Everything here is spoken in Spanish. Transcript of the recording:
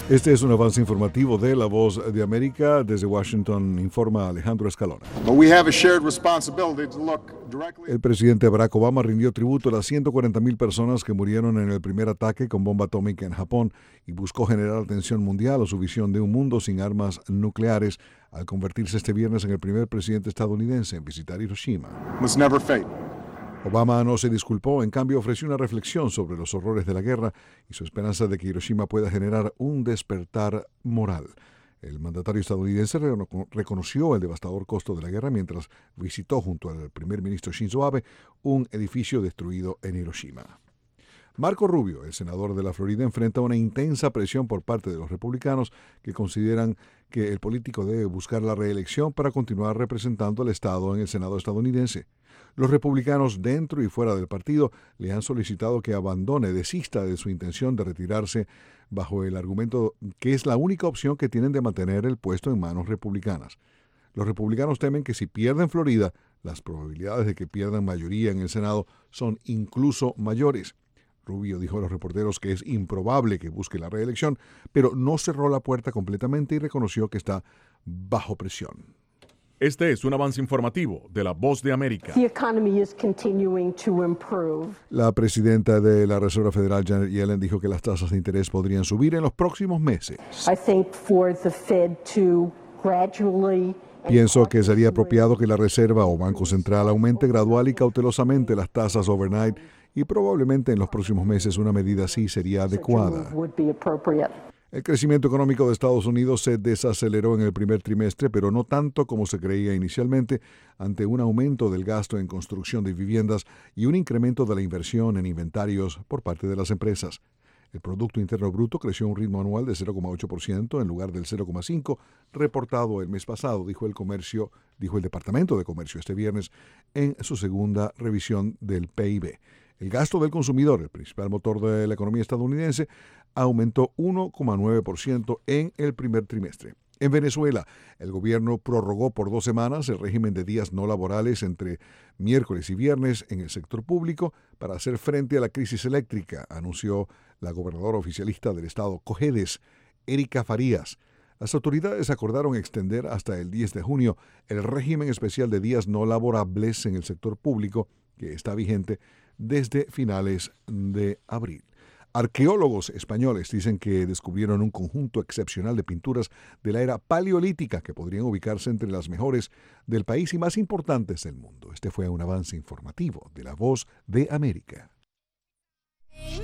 Este es un avance informativo de La Voz de América. Desde Washington informa Alejandro Escalona. El presidente Barack Obama rindió tributo a las 140,000 personas que murieron en el primer ataque con bomba atómica en Japón y buscó generar atención mundial a su visión de un mundo sin armas nucleares al convertirse este viernes en el primer presidente estadounidense en visitar Hiroshima. Obama no se disculpó, en cambio ofreció una reflexión sobre los horrores de la guerra y su esperanza de que Hiroshima pueda generar un despertar moral. El mandatario estadounidense reconoció el devastador costo de la guerra mientras visitó junto al primer ministro Shinzo Abe un edificio destruido en Hiroshima. Marco Rubio, el senador de la Florida, enfrenta una intensa presión por parte de los republicanos que consideran que el político debe buscar la reelección para continuar representando al Estado en el Senado estadounidense. Los republicanos dentro y fuera del partido le han solicitado que desista de su intención de retirarse bajo el argumento que es la única opción que tienen de mantener el puesto en manos republicanas. Los republicanos temen que si pierden Florida, las probabilidades de que pierdan mayoría en el Senado son incluso mayores. Rubio dijo a los reporteros que es improbable que busque la reelección, pero no cerró la puerta completamente y reconoció que está bajo presión. Este es un avance informativo de La Voz de América. La presidenta de la Reserva Federal, Janet Yellen, dijo que las tasas de interés podrían subir en los próximos meses. Pienso que sería apropiado que la Reserva o Banco Central aumente gradual y cautelosamente las tasas overnight y probablemente en los próximos meses una medida así sería adecuada. El crecimiento económico de Estados Unidos se desaceleró en el primer trimestre, pero no tanto como se creía inicialmente, ante un aumento del gasto en construcción de viviendas y un incremento de la inversión en inventarios por parte de las empresas. El Producto Interno Bruto creció a un ritmo anual de 0,8% en lugar del 0,5% reportado el mes pasado, dijo el Departamento de Comercio este viernes en su segunda revisión del PIB. El gasto del consumidor, el principal motor de la economía estadounidense, aumentó 1,9% en el primer trimestre. En Venezuela, el gobierno prorrogó por 2 semanas el régimen de días no laborales entre miércoles y viernes en el sector público para hacer frente a la crisis eléctrica, anunció la gobernadora oficialista del estado Cojedes, Erika Farías. Las autoridades acordaron extender hasta el 10 de junio el régimen especial de días no laborables en el sector público, que está vigente desde finales de abril. Arqueólogos españoles dicen que descubrieron un conjunto excepcional de pinturas de la era paleolítica que podrían ubicarse entre las mejores del país y más importantes del mundo. Este fue un avance informativo de La Voz de América.